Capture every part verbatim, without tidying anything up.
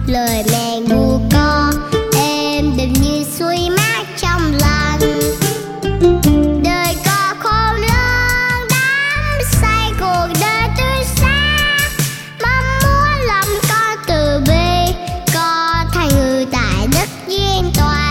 lời mẹ gu co êm đềm như suối mát trong lành. Đời có khôn lớn đắm say cuộc đời tươi sáng, mong muốn làm con từ bi có thành người tại đất diên toàn.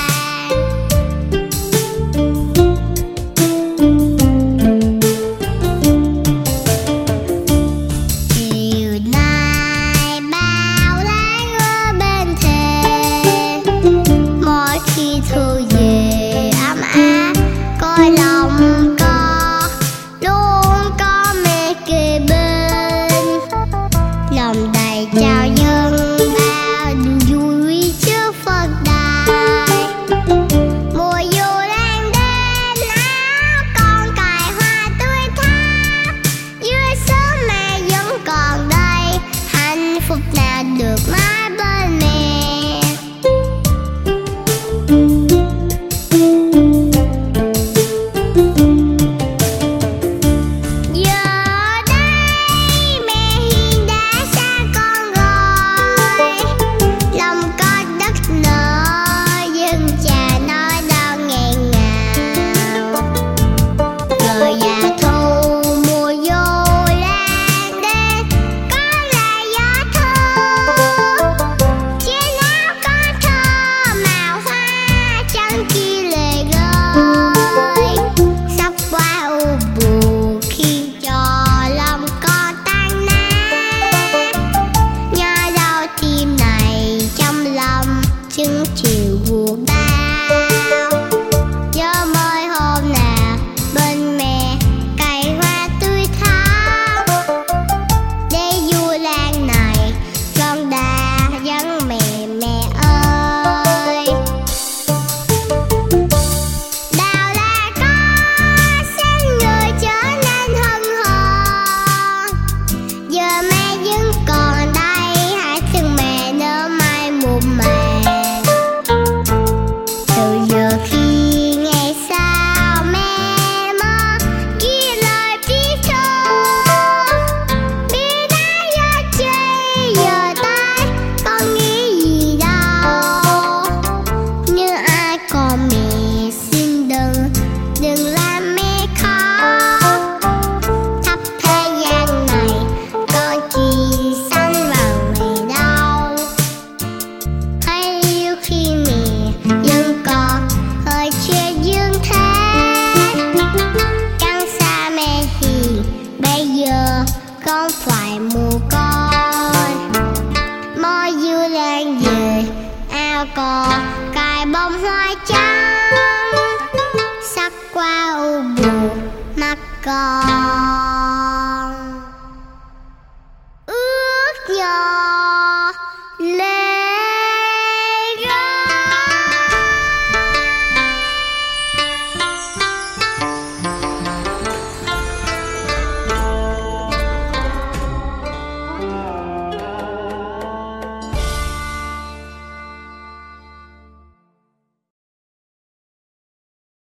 Chiều nay bao lá ngơ bên thềm, mỗi khi thu về ấm áp coi lòng con luôn có mẹ kề bên. Lòng đầy trao dâng bao niềm vui trước Phật đài. Mùa du đang đến áo con cài hoa tươi thắm, dưới sớm mẹ vẫn còn đây, hạnh phúc nào được mãi.